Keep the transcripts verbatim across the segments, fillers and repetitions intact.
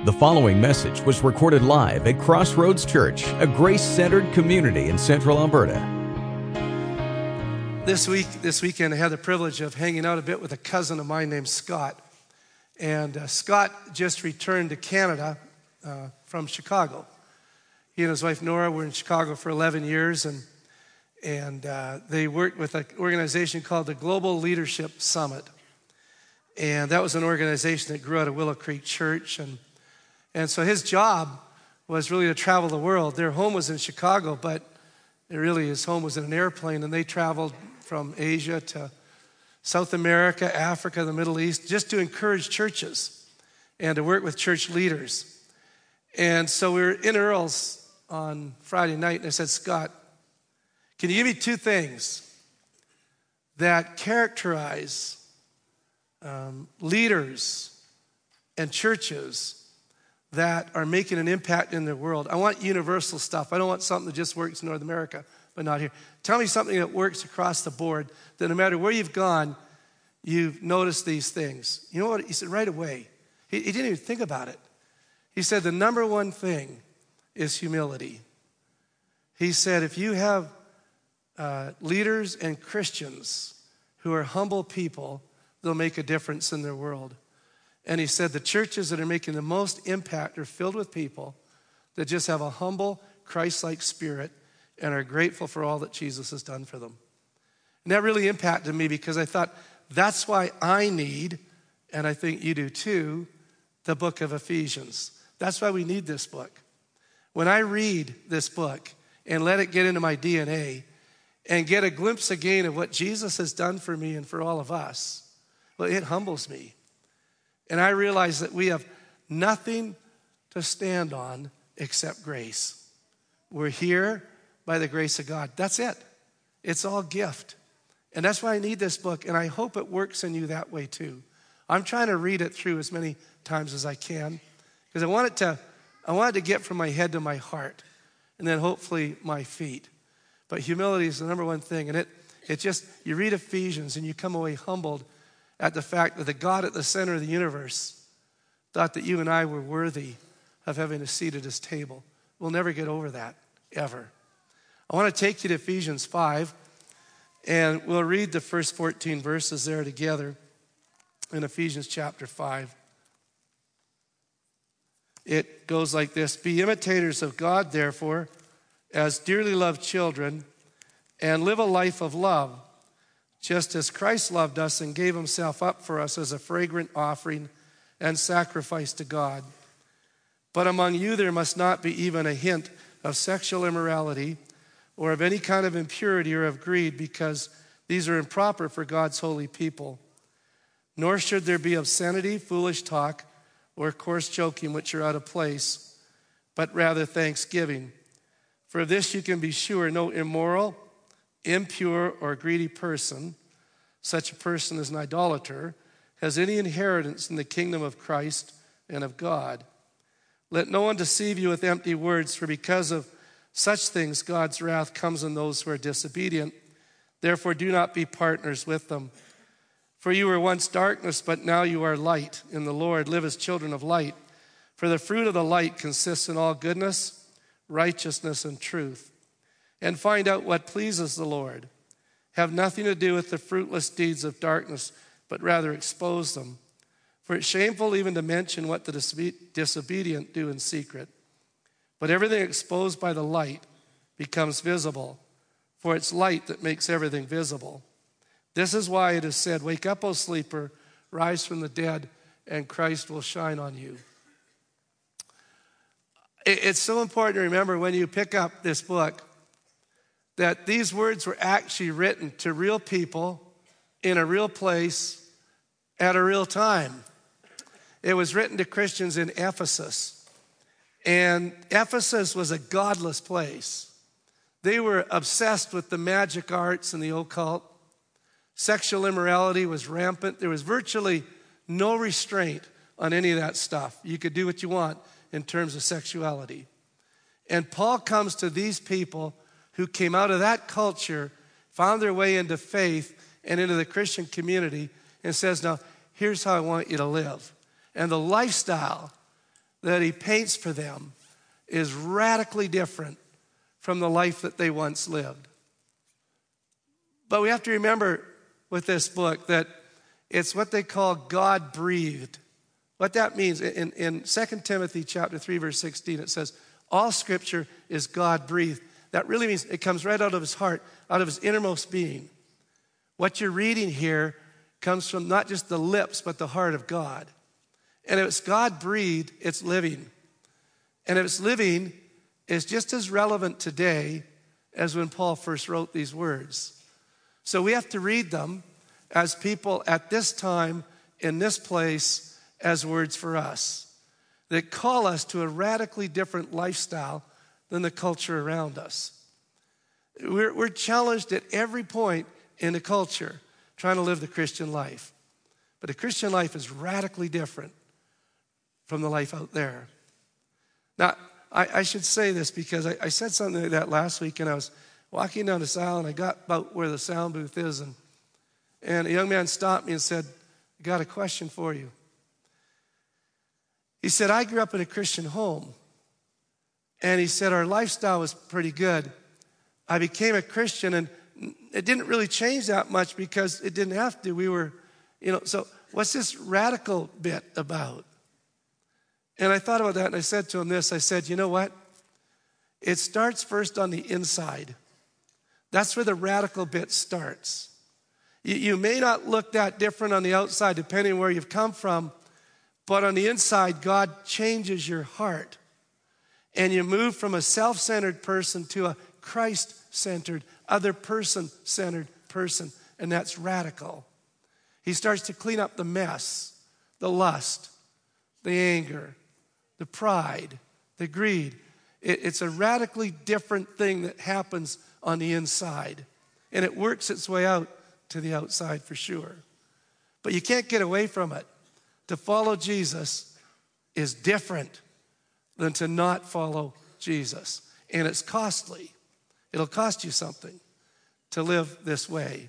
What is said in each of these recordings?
The following message was recorded live at Crossroads Church, a grace-centered community in Central Alberta. This week, this weekend, I had the privilege of hanging out a bit with a cousin of mine named Scott. And uh, Scott just returned to Canada uh, from Chicago. He and his wife Nora were in Chicago for eleven years, and and uh, they worked with an organization called the Global Leadership Summit. And that was an organization that grew out of Willow Creek Church. And, and so his job was really to travel the world. Their home was in Chicago, but it really his home was in an airplane, and they traveled from Asia to South America, Africa, the Middle East, just to encourage churches and to work with church leaders. And so we were in Earl's on Friday night, and I said, Scott, can you give me two things that characterize um, leaders and churches that are making an impact in the world? I want universal stuff. I don't want something that just works in North America, but not here. Tell me something that works across the board, that no matter where you've gone, you've noticed these things. You know what? He said right away. He, he didn't even think about it. He said the number one thing is humility. He said if you have uh, leaders and Christians who are humble people, they'll make a difference in their world. And he said the churches that are making the most impact are filled with people that just have a humble, Christ-like spirit and are grateful for all that Jesus has done for them. And that really impacted me because I thought, that's why I need, and I think you do too, the book of Ephesians. That's why we need this book. When I read this book and let it get into my D N A and get a glimpse again of what Jesus has done for me and for all of us, well, it humbles me. And I realize that we have nothing to stand on except grace. We're here by the grace of God. That's it. It's all gift. And that's why I need this book, and I hope it works in you that way too. I'm trying to read it through as many times as I can because I want it to, I want it to get from my head to my heart and then hopefully my feet. But humility is the number one thing, and it, it just, you read Ephesians and you come away humbled at the fact that the God at the center of the universe thought that you and I were worthy of having a seat at his table. We'll never get over that, ever. I want to take you to Ephesians five, and we'll read the first fourteen verses there together in Ephesians chapter five. It goes like this: Be imitators of God, therefore, as dearly loved children, and live a life of love, just as Christ loved us and gave himself up for us as a fragrant offering and sacrifice to God. But among you there must not be even a hint of sexual immorality or of any kind of impurity or of greed, because these are improper for God's holy people. Nor should there be obscenity, foolish talk, or coarse joking, which are out of place, but rather thanksgiving. For of this you can be sure, no immoral, impure, or greedy person, such a person as an idolater, has any inheritance in the kingdom of Christ and of God. Let no one deceive you with empty words, for because of such things God's wrath comes on those who are disobedient. Therefore do not be partners with them. For you were once darkness, but now you are light in the Lord. Live as children of light. For the fruit of the light consists in all goodness, righteousness, and truth. And find out what pleases the Lord. Have nothing to do with the fruitless deeds of darkness, but rather expose them. For it's shameful even to mention what the disobedient do in secret. But everything exposed by the light becomes visible, for it's light that makes everything visible. This is why it is said, Wake up, O sleeper, rise from the dead, and Christ will shine on you. It's so important to remember when you pick up this book that these words were actually written to real people in a real place at a real time. It was written to Christians in Ephesus. And Ephesus was a godless place. They were obsessed with the magic arts and the occult. Sexual immorality was rampant. There was virtually no restraint on any of that stuff. You could do what you want in terms of sexuality. And Paul comes to these people who came out of that culture, found their way into faith and into the Christian community, and says, now, here's how I want you to live. And the lifestyle that he paints for them is radically different from the life that they once lived. But we have to remember with this book that it's what they call God-breathed. What that means, in, in Second Timothy chapter three, verse sixteen, it says, all scripture is God-breathed. That really means it comes right out of his heart, out of his innermost being. What you're reading here comes from not just the lips, but the heart of God. And if it's God-breathed, it's living. And if it's living, it's just as relevant today as when Paul first wrote these words. So we have to read them as people at this time, in this place, as words for us that call us to a radically different lifestyle than the culture around us. We're, we're challenged at every point in the culture trying to live the Christian life. But the Christian life is radically different from the life out there. Now, I, I should say this because I, I said something like that last week, and I was walking down this aisle, and I got about where the sound booth is, and, and a young man stopped me and said, I got a question for you. He said, I grew up in a Christian home, and he said, our lifestyle was pretty good. I became a Christian, and it didn't really change that much because it didn't have to. We were, you know, so what's this radical bit about? And I thought about that, and I said to him this. I said, you know what? It starts first on the inside. That's where the radical bit starts. You, you may not look that different on the outside, depending on where you've come from, but on the inside, God changes your heart. And you move from a self-centered person to a Christ-centered, other person-centered person, and that's radical. He starts to clean up the mess, the lust, the anger, the pride, the greed. It, it's a radically different thing that happens on the inside, and it works its way out to the outside for sure. But you can't get away from it. To follow Jesus is different than to not follow Jesus, and it's costly. It'll cost you something to live this way.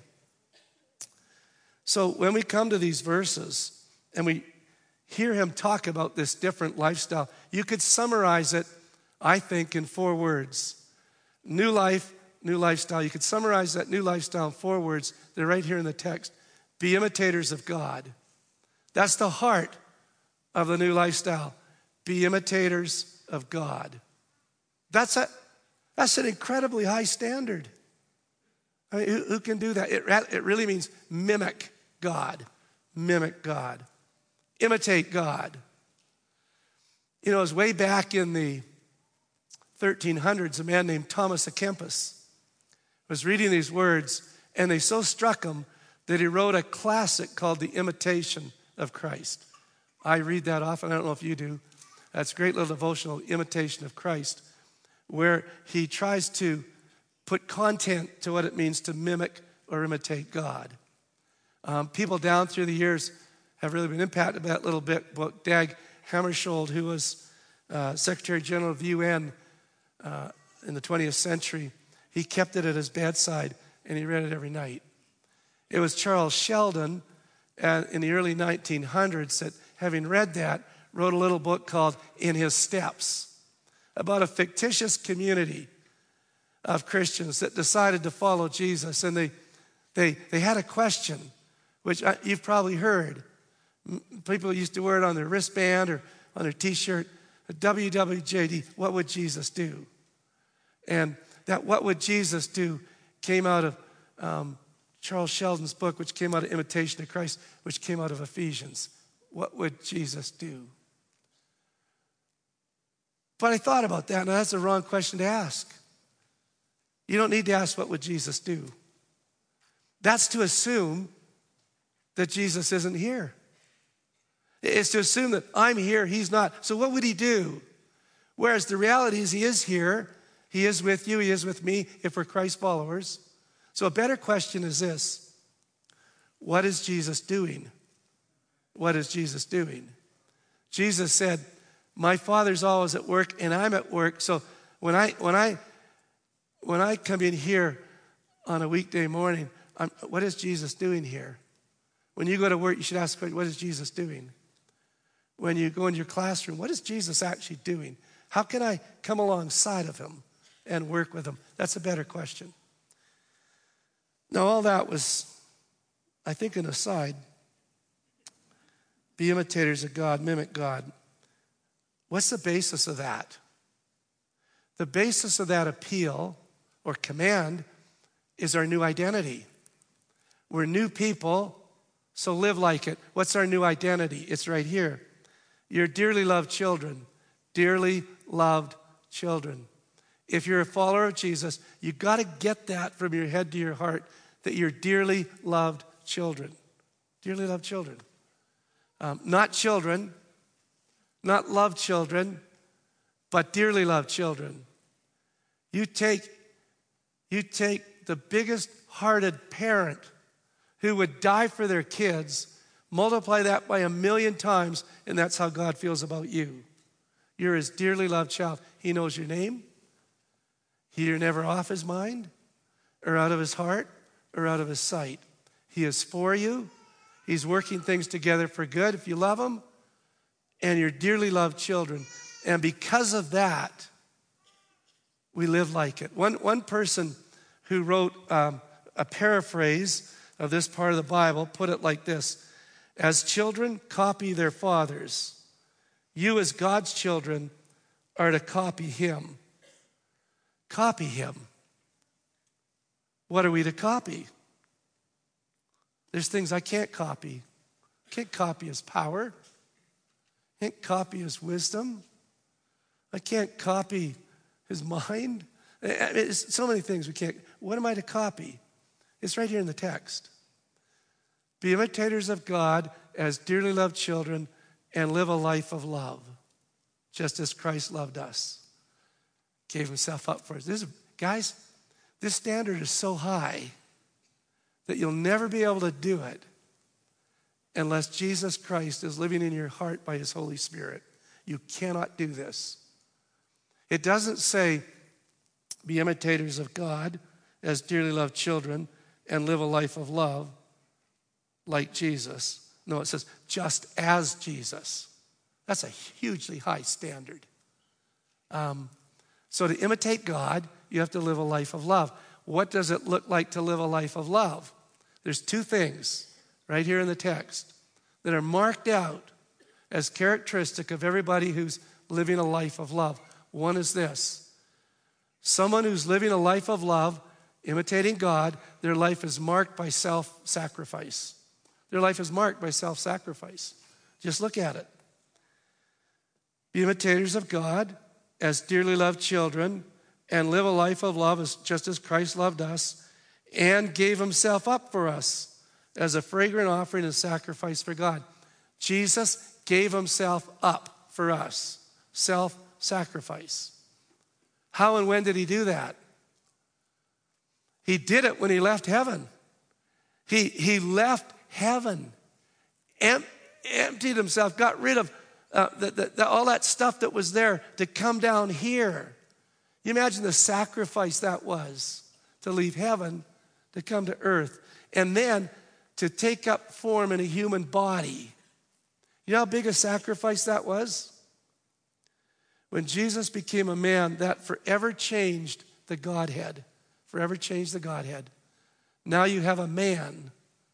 So when we come to these verses and we hear him talk about this different lifestyle, you could summarize it, I think, in four words. New life, new lifestyle. You could summarize that new lifestyle in four words. They're right here in the text. Be imitators of God. That's the heart of the new lifestyle. Be imitators of God. That's a, that's an incredibly high standard. I mean, who, who can do that? It, it really means mimic God. Mimic God. Imitate God. You know, it was way back in the thirteen hundreds, a man named Thomas à Kempis was reading these words, and they so struck him that he wrote a classic called The Imitation of Christ. I read that often. I don't know if you do. That's a great little devotional, Imitation of Christ, where he tries to put content to what it means to mimic or imitate God. Um, people down through the years have really been impacted by that little bit. About Dag Hammarskjöld, who was uh, Secretary General of the U N uh, in the twentieth century. He kept it at his bedside, and he read it every night. It was Charles Sheldon uh, in the early nineteen hundreds that, having read that, wrote a little book called In His Steps about a fictitious community of Christians that decided to follow Jesus. And they, they, they had a question, which you've probably heard. People used to wear it on their wristband or on their T-shirt. W W J D, what would Jesus do? And that what would Jesus do came out of um, Charles Sheldon's book, which came out of Imitation of Christ, which came out of Ephesians. What would Jesus do? But I thought about that, and that's the wrong question to ask. You don't need to ask, what would Jesus do? That's to assume that Jesus isn't here. It's to assume that I'm here, he's not. So what would he do? Whereas the reality is he is here. He is with you. He is with me if we're Christ followers. So a better question is this. What is Jesus doing? What is Jesus doing? Jesus said, my Father's always at work and I'm at work. So when I when I when I come in here on a weekday morning, I'm, what is Jesus doing here? When you go to work, you should ask, what is Jesus doing? when you go into your classroom, what is Jesus actually doing? How can I come alongside of him and work with him? That's a better question. Now, all that was, I think, an aside. Be imitators of God, mimic God. What's the basis of that? The basis of that appeal or command is our new identity. We're new people, so live like it. What's our new identity? It's right here. You're dearly loved children. Dearly loved children. If you're a follower of Jesus, you've got to get that from your head to your heart, that you're dearly loved children. Dearly loved children. Um, not children, not loved children, but dearly loved children. You take, you take the biggest hearted parent who would die for their kids, multiply that by a million times, and that's how God feels about you. You're his dearly loved child. He knows your name. You're never off his mind or out of his heart or out of his sight. He is for you. He's working things together for good if you love him, and you're dearly loved children. And because of that, we live like it. One, one person who wrote um, a paraphrase of this part of the Bible put it like this: as children copy their fathers, you as God's children are to copy him. Copy him. What are we to copy? There's things I can't copy. I can't copy his power. I can't copy his wisdom. I can't copy his mind. It's so many things we can't. What am I to copy? It's right here in the text. Be imitators of God as dearly loved children and live a life of love, just as Christ loved us. Gave himself up for us. This is, guys, this standard is so high that you'll never be able to do it unless Jesus Christ is living in your heart by his Holy Spirit. You cannot do this. It doesn't say, be imitators of God as dearly loved children and live a life of love like Jesus. No, it says, just as Jesus. That's a hugely high standard. Um, so to imitate God, you have to live a life of love. What does it look like to live a life of love? There's two things right here in the text that are marked out as characteristic of everybody who's living a life of love. One is this: someone who's living a life of love, imitating God, their life is marked by self-sacrifice. Their life is marked by self-sacrifice. Just look at it. Be imitators of God as dearly loved children and live a life of love as, just as Christ loved us and gave himself up for us as a fragrant offering and sacrifice for God. Jesus gave himself up for us. Self-sacrifice. How and when did he do that? He did it when he left heaven. He, he left heaven, em- emptied himself, got rid of uh, the, the, the, all that stuff that was there to come down here. You imagine the sacrifice that was to leave heaven to come to earth and then to take up form in a human body. You know how big a sacrifice that was? When Jesus became a man, that forever changed the Godhead. Forever changed the Godhead. Now you have a man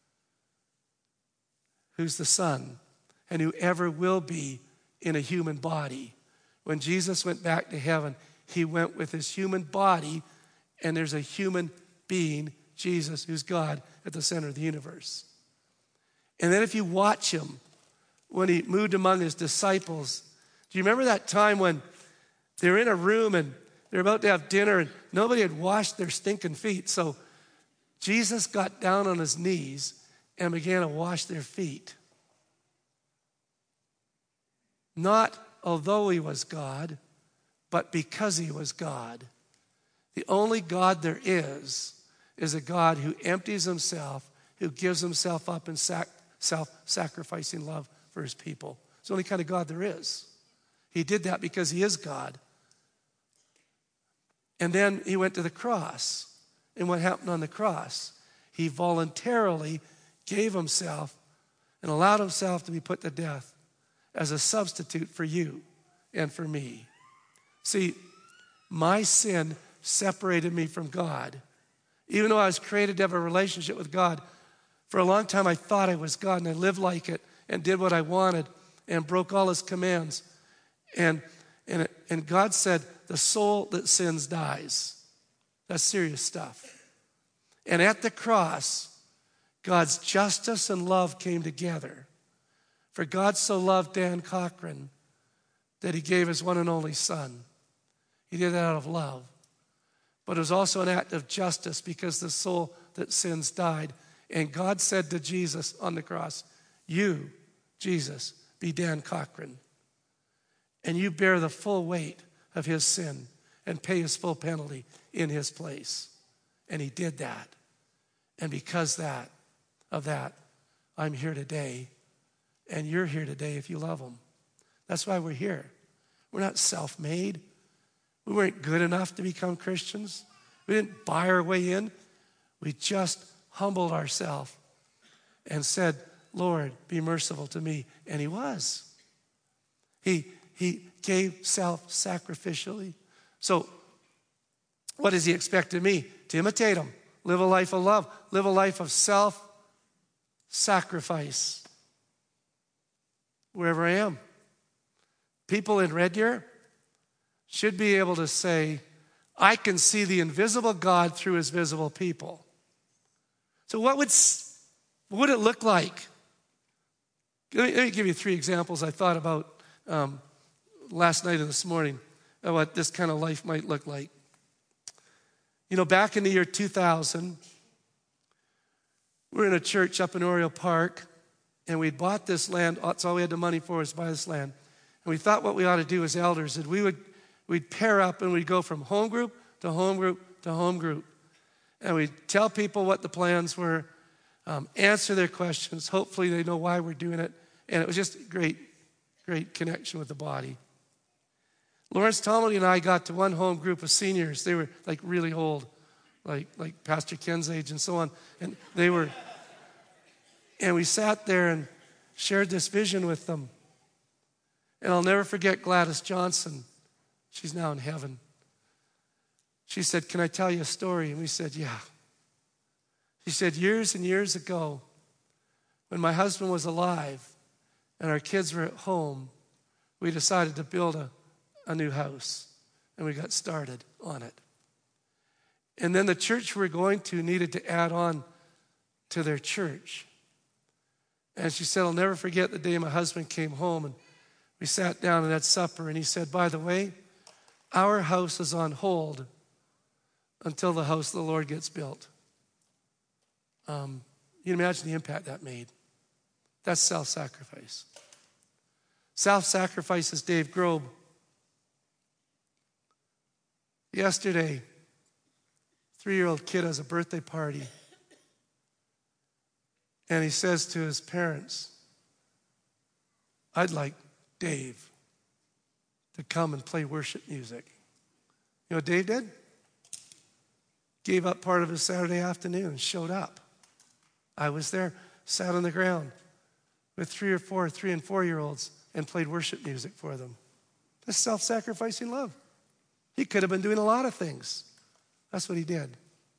who's the Son and who ever will be in a human body. When Jesus went back to heaven, he went with his human body, and there's a human being, Jesus, who's God, at the center of the universe. And then if you watch him, when he moved among his disciples, do you remember that time when they were in a room and they're about to have dinner and nobody had washed their stinking feet? So Jesus got down on his knees and began to wash their feet. Not although he was God, but because he was God. The only God there is is a God who empties himself, who gives himself up in sac- self-sacrificing love for his people. It's the only kind of God there is. He did that because he is God. And then he went to the cross. And what happened on the cross? He voluntarily gave himself and allowed himself to be put to death as a substitute for you and for me. See, my sin separated me from God. Even though I was created to have a relationship with God, for a long time I thought I was God and I lived like it and did what I wanted and broke all his commands. And, and, and God said, the soul that sins dies. That's serious stuff. And at the cross, God's justice and love came together. For God so loved Dan Cochran that he gave his one and only son. He did that out of love. But it was also an act of justice because the soul that sins died. And God said to Jesus on the cross, you, Jesus, be Dan Cochran. And you bear the full weight of his sin and pay his full penalty in his place. And he did that. And because that, of that, I'm here today. And you're here today if you love him. That's why we're here. We're not self-made. We weren't good enough to become Christians. We didn't buy our way in. We just humbled ourselves and said, Lord, be merciful to me. And he was. He, he gave self-sacrificially. So what does he expect of me? To imitate him. Live a life of love. Live a life of self-sacrifice. Wherever I am. People in Red Deer should be able to say, I can see the invisible God through his visible people. So what would, what would it look like? Let me, let me give you three examples I thought about um, last night and this morning of what this kind of life might look like. You know, back in the year two thousand, we were in a church up in Oriole Park, and we'd bought this land. That's all we had the money for was buy this land. And we thought what we ought to do as elders is we would we'd pair up and we'd go from home group to home group to home group. And we'd tell people what the plans were, um, answer their questions. Hopefully they know why we're doing it. And it was just a great, great connection with the body. Lawrence Tomlin and I got to one home group of seniors. They were like really old, like, like Pastor Ken's age and so on. And they were, and we sat there and shared this vision with them. And I'll never forget Gladys Johnson. She's now in heaven. She said, can I tell you a story? And we said, yeah. She said, years and years ago, when my husband was alive and our kids were at home, we decided to build a, a new house. And we got started on it. And then the church we're going to needed to add on to their church. And she said, I'll never forget the day my husband came home and we sat down and had supper, and he said, by the way, our house is on hold until the house of the Lord gets built. Um, you can imagine the impact that made. That's self-sacrifice. Self-sacrifice is Dave Grobe. Yesterday, three-year-old kid has a birthday party, and he says to his parents, I'd like Dave to come and play worship music. You know what Dave did? Gave up part of his Saturday afternoon and showed up. I was there, sat on the ground with three or four, three and four-year-olds and played worship music for them. That's self-sacrificing love. He could have been doing a lot of things. That's what he did.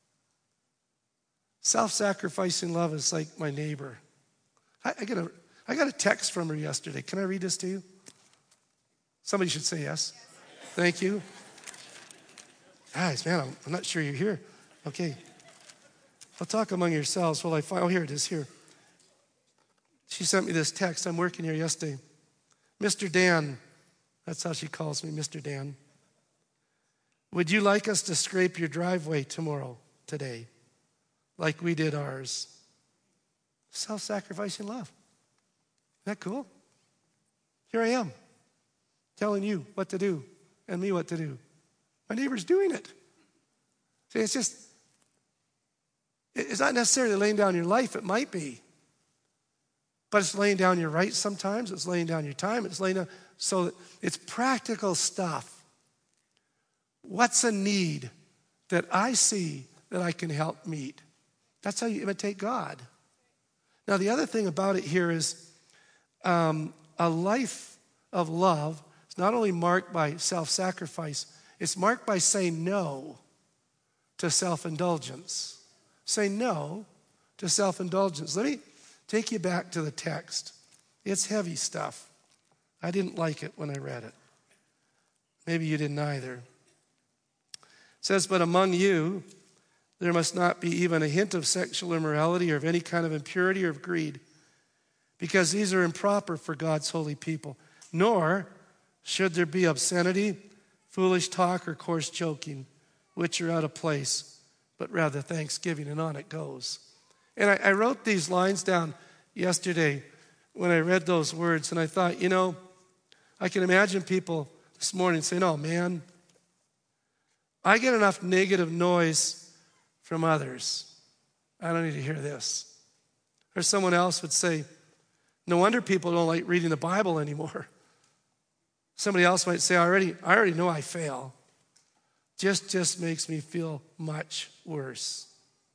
Self-sacrificing love is like my neighbor. I, I, got a, I got a text from her yesterday. Can I read this to you? Somebody should say yes. Thank you. Guys, man, I'm, I'm not sure you're here. Okay. I'll talk among yourselves while I find, oh, here it is, here. She sent me this text. I'm working here yesterday. Mister Dan, that's how she calls me, Mister Dan. Would you like us to scrape your driveway tomorrow, today, like we did ours? Self-sacrificing love. Isn't that cool? Here I am, telling you what to do and me what to do. My neighbor's doing it. See, it's just, it's not necessarily laying down your life. It might be. But it's laying down your rights sometimes. It's laying down your time. It's laying down, so that it's practical stuff. What's a need that I see that I can help meet? That's how you imitate God. Now, the other thing about it here is um, a life of love is not only marked by self-sacrifice, it's marked by saying no to self-indulgence. Say no to self-indulgence. Let me take you back to the text. It's heavy stuff. I didn't like it when I read it. Maybe you didn't either. It says, but among you, there must not be even a hint of sexual immorality or of any kind of impurity or of greed, because these are improper for God's holy people. Nor should there be obscenity, foolish talk, or coarse joking, which are out of place, but rather thanksgiving. And on it goes. And I, I wrote these lines down yesterday when I read those words, and I thought, you know, I can imagine people this morning saying, oh man, I get enough negative noise from others. I don't need to hear this. Or someone else would say, no wonder people don't like reading the Bible anymore. Somebody else might say, I already, I already know I fail. Just, just makes me feel much worse.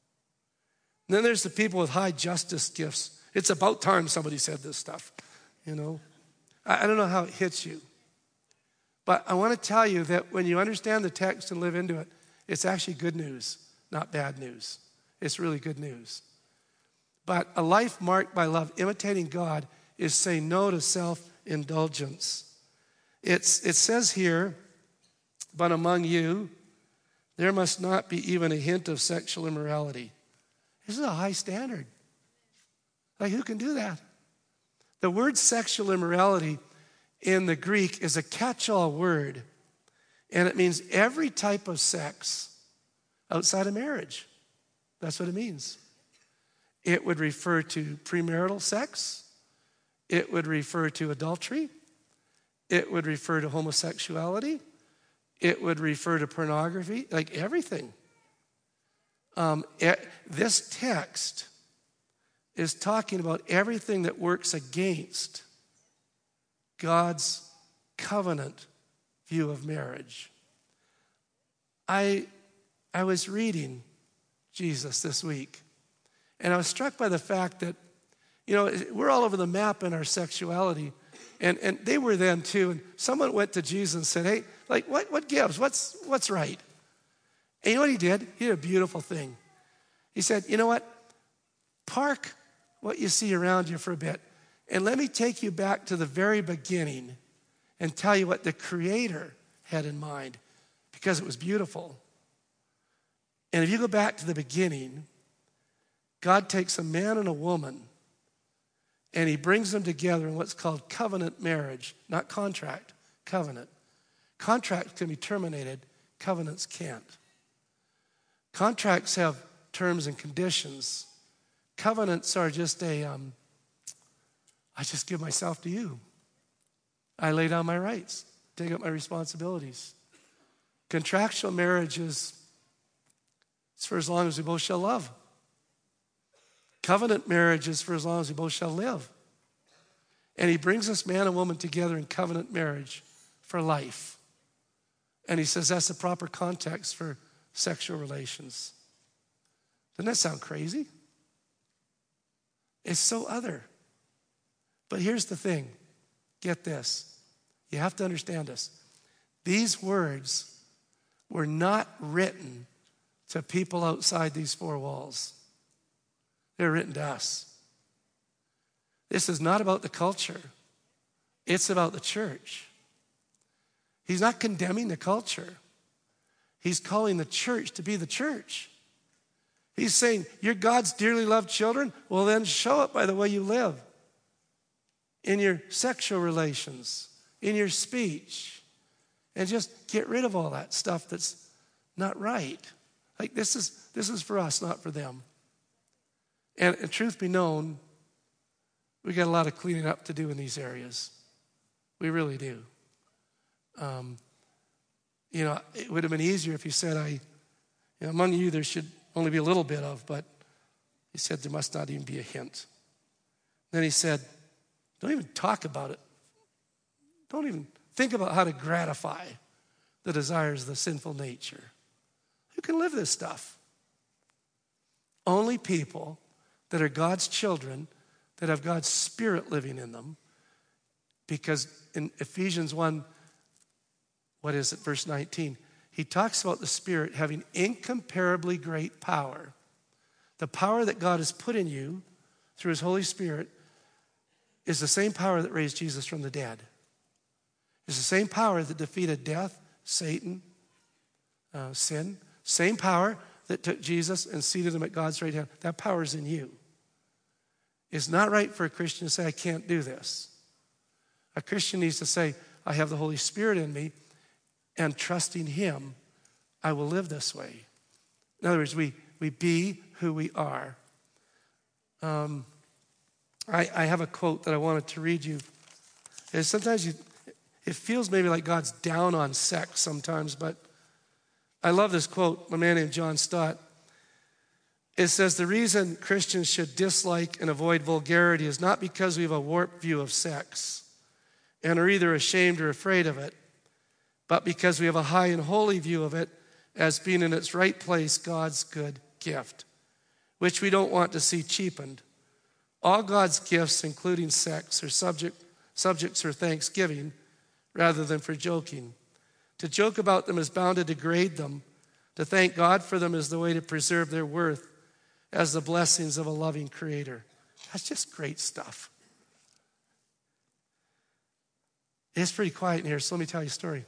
And then there's the people with high justice gifts. It's about time somebody said this stuff, you know. I, I don't know how it hits you. But I want to tell you that when you understand the text and live into it, it's actually good news, not bad news. It's really good news. But a life marked by love, imitating God, is saying no to self-indulgence. It's, it says here, but among you, there must not be even a hint of sexual immorality. This is a high standard. Like, who can do that? The word sexual immorality in the Greek is a catch-all word, and it means every type of sex outside of marriage. That's what it means. It would refer to premarital sex. It would refer to adultery. It would refer to homosexuality. It would refer to pornography, like everything. Um, it, this text is talking about everything that works against God's covenant view of marriage. I, I was reading Jesus this week, and I was struck by the fact that, you know, we're all over the map in our sexuality, and, and they were then too. And someone went to Jesus and said, hey, like, what, what gives? What's, what's right? And you know what he did? He did a beautiful thing. He said, you know what? Park what you see around you for a bit, and let me take you back to the very beginning and tell you what the Creator had in mind, because it was beautiful. And if you go back to the beginning, God takes a man and a woman and he brings them together in what's called covenant marriage, not contract, covenant. Contracts can be terminated, covenants can't. Contracts have terms and conditions. Covenants are just a, um, I just give myself to you. I lay down my rights, take up my responsibilities. Contractual marriage is it's for as long as we both shall love. Covenant marriage is for as long as we both shall live. And he brings us man and woman together in covenant marriage for life. And he says that's the proper context for sexual relations. Doesn't that sound crazy? It's so other. But here's the thing. Get this. You have to understand this. These words were not written to people outside these four walls. They're written to us. This is not about the culture. It's about the church. He's not condemning the culture. He's calling the church to be the church. He's saying, you're God's dearly loved children? Well, then show it by the way you live. In your sexual relations, in your speech. And just get rid of all that stuff that's not right. Like this is this is for us, not for them. And, and truth be known, we got a lot of cleaning up to do in these areas. We really do. Um, you know, it would have been easier if you said, I, you know, among you there should only be a little bit of, but he said there must not even be a hint. Then he said, don't even talk about it. Don't even think about how to gratify the desires of the sinful nature. Who can live this stuff? Only people that are God's children, that have God's Spirit living in them, Because in Ephesians one, what is it, verse nineteen, he talks about the Spirit having incomparably great power. The power that God has put in you through his Holy Spirit is the same power that raised Jesus from the dead. It's the same power that defeated death, Satan, uh, sin. Same power that took Jesus and seated him at God's right hand. That power is in you. It's not right for a Christian to say, I can't do this. A Christian needs to say, I have the Holy Spirit in me, and trusting him, I will live this way. In other words, we, we be who we are. Um, I, I have a quote that I wanted to read you. And sometimes you, it feels maybe like God's down on sex sometimes, but I love this quote, a man named John Stott. It says, the reason Christians should dislike and avoid vulgarity is not because we have a warped view of sex and are either ashamed or afraid of it, but because we have a high and holy view of it as being in its right place, God's good gift, which we don't want to see cheapened. All God's gifts, including sex, are subject, subjects for thanksgiving rather than for joking. To joke about them is bound to degrade them. To thank God for them is the way to preserve their worth as the blessings of a loving Creator. That's just great stuff. It's pretty quiet in here, so let me tell you a story.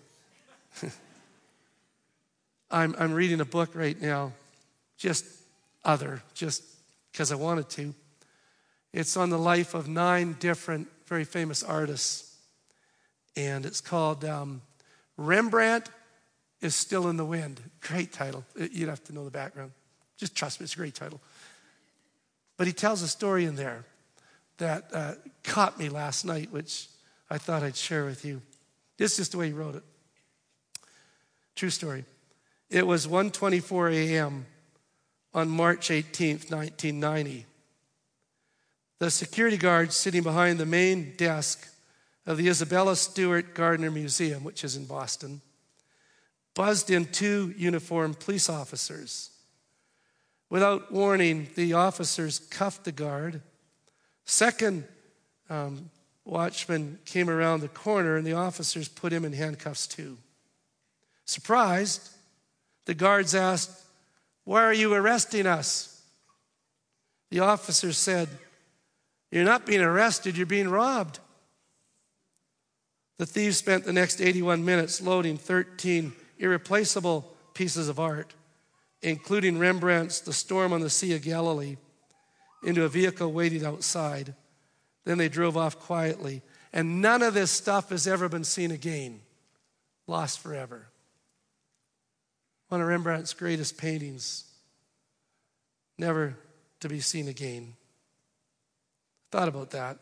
I'm, I'm reading a book right now, just other, just because I wanted to. It's on the life of nine different very famous artists. And it's called um, Rembrandt is Still in the Wind. Great title. You'd have to know the background. Just trust me, it's a great title. But he tells a story in there that uh, caught me last night, which I thought I'd share with you. This is just the way he wrote it. True story. It was one twenty-four a.m. on March eighteenth, nineteen ninety. The security guard sitting behind the main desk of the Isabella Stewart Gardner Museum, which is in Boston, buzzed in two uniformed police officers. Without warning, the officers cuffed the guard. Second um, watchman came around the corner, and the officers put him in handcuffs too. Surprised, the guards asked, "Why are you arresting us?" The officer said, "You're not being arrested, you're being robbed." The thieves spent the next eighty-one minutes loading thirteen irreplaceable pieces of art, including Rembrandt's The Storm on the Sea of Galilee, into a vehicle waiting outside. Then they drove off quietly. And none of this stuff has ever been seen again. Lost forever. One of Rembrandt's greatest paintings, never to be seen again. Thought about that.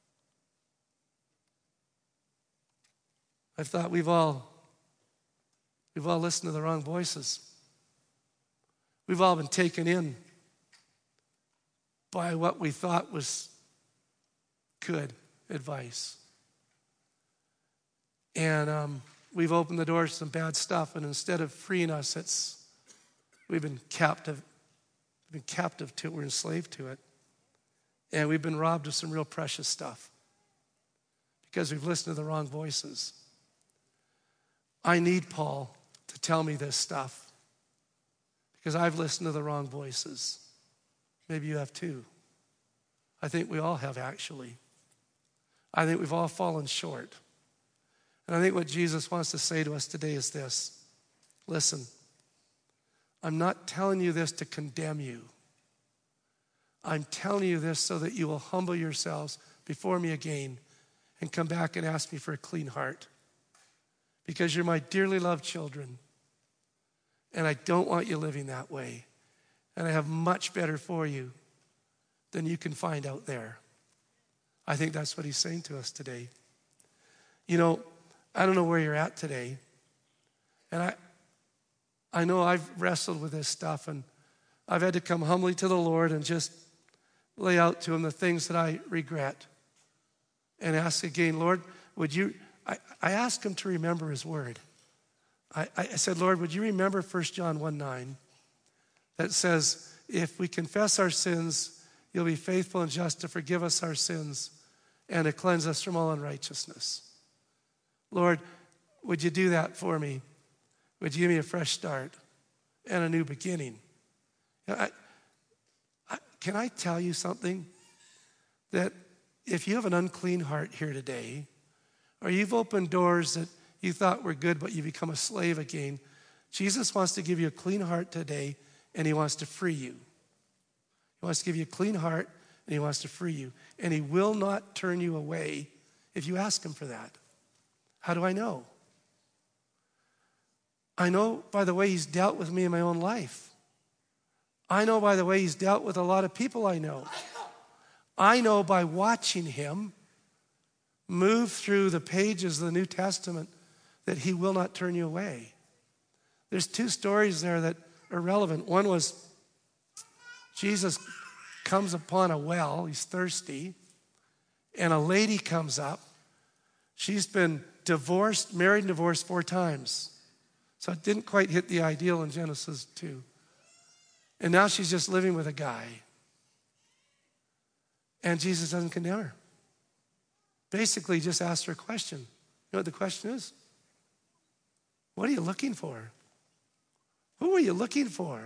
I've thought we've all, we've all listened to the wrong voices. We've all been taken in by what we thought was good advice. And um, we've opened the doors to some bad stuff, and instead of freeing us, it's we've been captive, we've been captive to it, we're enslaved to it. And we've been robbed of some real precious stuff because we've listened to the wrong voices. I need Paul to tell me this stuff because I've listened to the wrong voices. Maybe you have too. I think we all have, actually. I think we've all fallen short. And I think what Jesus wants to say to us today is this. Listen, I'm not telling you this to condemn you. I'm telling you this so that you will humble yourselves before me again and come back and ask me for a clean heart. Because you're my dearly loved children. And I don't want you living that way. And I have much better for you than you can find out there. I think that's what he's saying to us today. You know, I don't know where you're at today. And I I know I've wrestled with this stuff, and I've had to come humbly to the Lord and just lay out to him the things that I regret. And ask again, Lord, would you, I, I asked him to remember his word. I, I said, Lord, would you remember First John one nine that says, if we confess our sins, you'll be faithful and just to forgive us our sins and to cleanse us from all unrighteousness. Lord, would you do that for me? Would you give me a fresh start and a new beginning? I, I, can I tell you something? That if you have an unclean heart here today, or you've opened doors that you thought were good, but you become a slave again, Jesus wants to give you a clean heart today, and he wants to free you. He wants to give you a clean heart, and he wants to free you. And he will not turn you away if you ask him for that. How do I know? I know by the way he's dealt with me in my own life. I know by the way he's dealt with a lot of people I know. I know by watching him move through the pages of the New Testament that he will not turn you away. There's two stories there that are relevant. One was Jesus comes upon a well, he's thirsty, and a lady comes up. She's been divorced, married and divorced four times. So it didn't quite hit the ideal in Genesis two. And now she's just living with a guy. And Jesus doesn't condemn her. Basically, just asked her a question. You know what the question is? What are you looking for? Who are you looking for?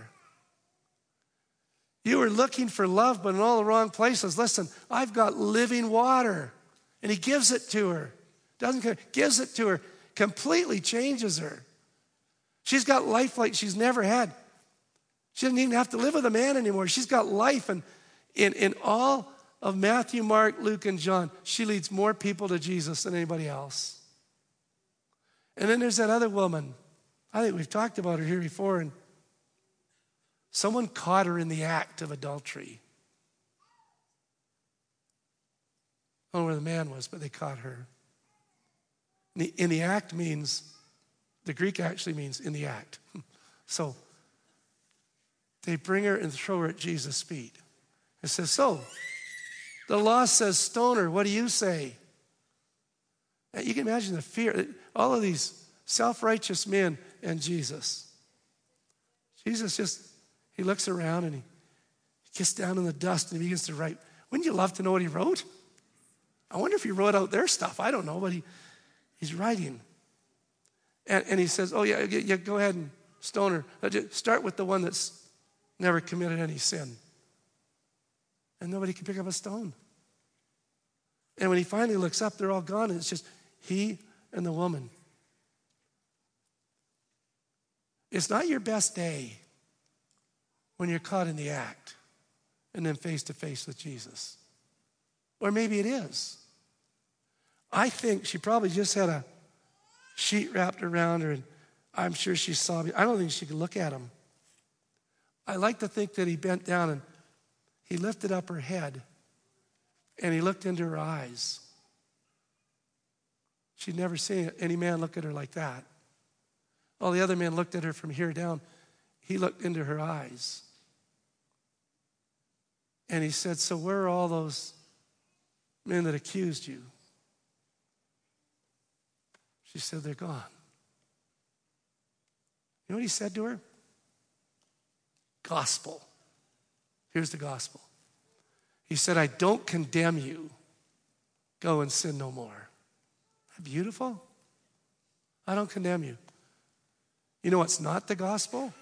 You were looking for love, but in all the wrong places. Listen, I've got living water. And he gives it to her. Doesn't care, gives it to her. Completely changes her. She's got life like she's never had. She doesn't even have to live with a man anymore. She's got life. And in, in all of Matthew, Mark, Luke, and John, she leads more people to Jesus than anybody else. And then there's that other woman. I think we've talked about her here before. And someone caught her in the act of adultery. I don't know where the man was, but they caught her. In the, in the act means, the Greek actually means in the act. So they bring her and throw her at Jesus' feet. It says, so, the law says stone her. What do you say? You can imagine the fear. All of these self-righteous men and Jesus. Jesus just, he looks around and he gets down in the dust and he begins to write. Wouldn't you love to know what he wrote? I wonder if he wrote out their stuff. I don't know, but he, he's writing. And, and he says, oh, yeah, yeah, go ahead and stone her. Start with the one that's never committed any sin. And nobody can pick up a stone. And when he finally looks up, they're all gone, and it's just he and the woman. It's not your best day when you're caught in the act and then face to face with Jesus. Or maybe it is. I think she probably just had a sheet wrapped around her, and I'm sure she saw me. I don't think she could look at him. I like to think that he bent down and he lifted up her head and he looked into her eyes. She'd never seen any man look at her like that. All the other men looked at her from here down. He looked into her eyes. And he said, so where are all those men that accused you? She said, they're gone. You know what he said to her? Gospel. Here's the gospel. He said, I don't condemn you. Go and sin no more. Isn't that beautiful? I don't condemn you. You know what's not the gospel?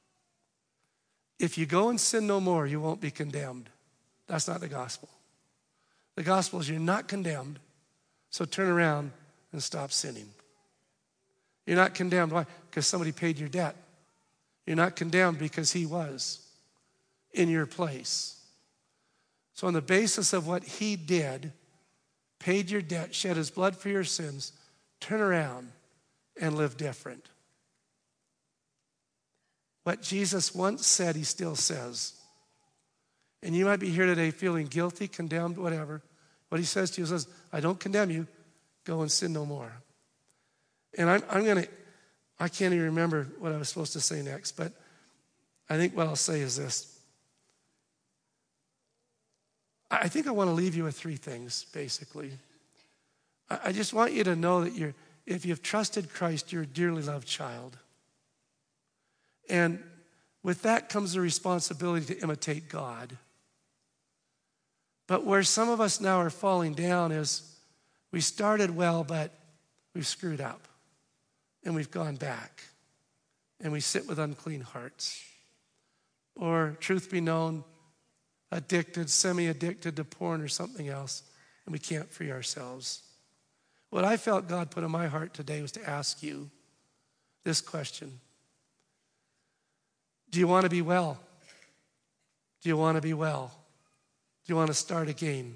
If you go and sin no more, you won't be condemned. That's not the gospel. The gospel is you're not condemned, so turn around and stop sinning. You're not condemned. Why? Because somebody paid your debt. You're not condemned because he was in your place. So on the basis of what he did, paid your debt, shed his blood for your sins, turn around and live different. What Jesus once said, he still says. And you might be here today feeling guilty, condemned, whatever. What he says to you says, I don't condemn you. Go and sin no more. And I'm, I'm going to, I can't even remember what I was supposed to say next, but I think what I'll say is this. I think I want to leave you with three things, basically. I just want you to know that you're, if you've trusted Christ, you're a dearly loved child. And with that comes the responsibility to imitate God. But where some of us now are falling down is we started well, but we've screwed up and we've gone back and we sit with unclean hearts. Or, truth be known, addicted, semi-addicted to porn or something else, and we can't free ourselves. What I felt God put in my heart today was to ask you this question. Do you want to be well? Do you want to be well? Do you want to start again?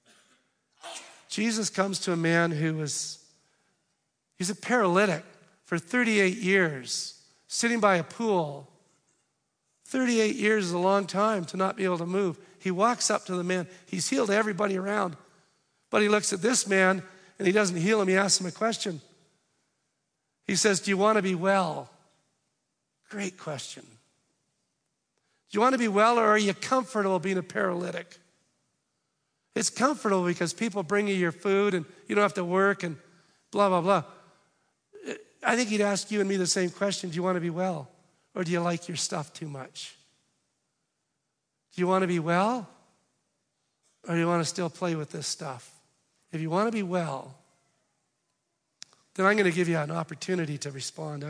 Jesus comes to a man who was, he's a paralytic for thirty-eight years, sitting by a pool. thirty-eight years is a long time to not be able to move. He walks up to the man. He's healed everybody around. But he looks at this man, and he doesn't heal him. He asks him a question. He says, do you want to be well? Great question. Do you want to be well, or are you comfortable being a paralytic? It's comfortable because people bring you your food, and you don't have to work, and blah, blah, blah. I think he'd ask you and me the same question. Do you want to be well? Or do you like your stuff too much? Do you want to be well? Or do you want to still play with this stuff? If you want to be well, then I'm going to give you an opportunity to respond.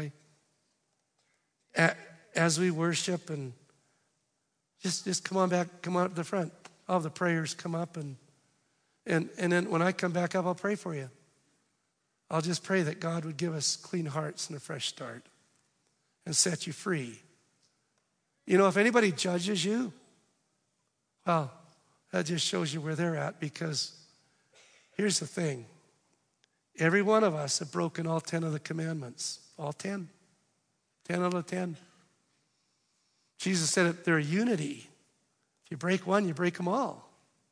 I, as we worship, and just, just come on back, come on up to the front. All the prayers come up, and, and, and then when I come back up, I'll pray for you. I'll just pray that God would give us clean hearts and a fresh start and set you free. You know, if anybody judges you, well, that just shows you where they're at, because here's the thing. Every one of us have broken all ten of the commandments. All ten. Ten out of ten. Jesus said that they're unity. If you break one, you break them all.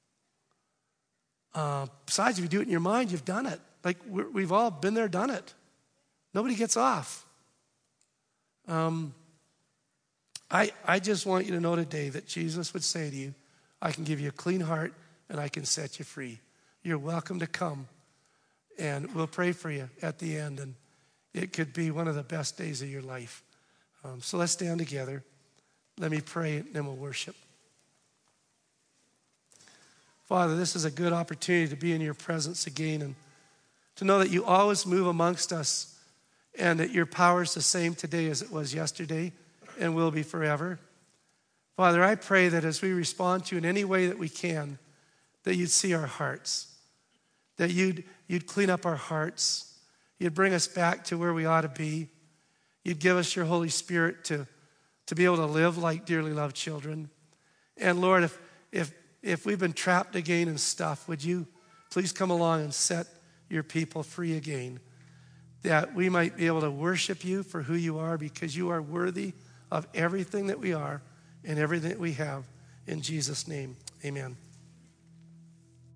Uh, besides, if you do it in your mind, you've done it. Like, we're, we've all been there, done it. Nobody gets off. Um, I, I just want you to know today that Jesus would say to you, I can give you a clean heart and I can set you free. You're welcome to come, and we'll pray for you at the end, and it could be one of the best days of your life. Um, so let's stand together. Let me pray, and then we'll worship. Father, this is a good opportunity to be in your presence again, and to know that you always move amongst us, and that your power is the same today as it was yesterday and will be forever. Father, I pray that as we respond to you in any way that we can, that you'd see our hearts, that you'd, you'd clean up our hearts, you'd bring us back to where we ought to be, you'd give us your Holy Spirit to, to be able to live like dearly loved children. And Lord, if, if, if we've been trapped again in stuff, would you please come along and set your people free again, that we might be able to worship you for who you are, because you are worthy of everything that we are and everything that we have. In Jesus' name, amen.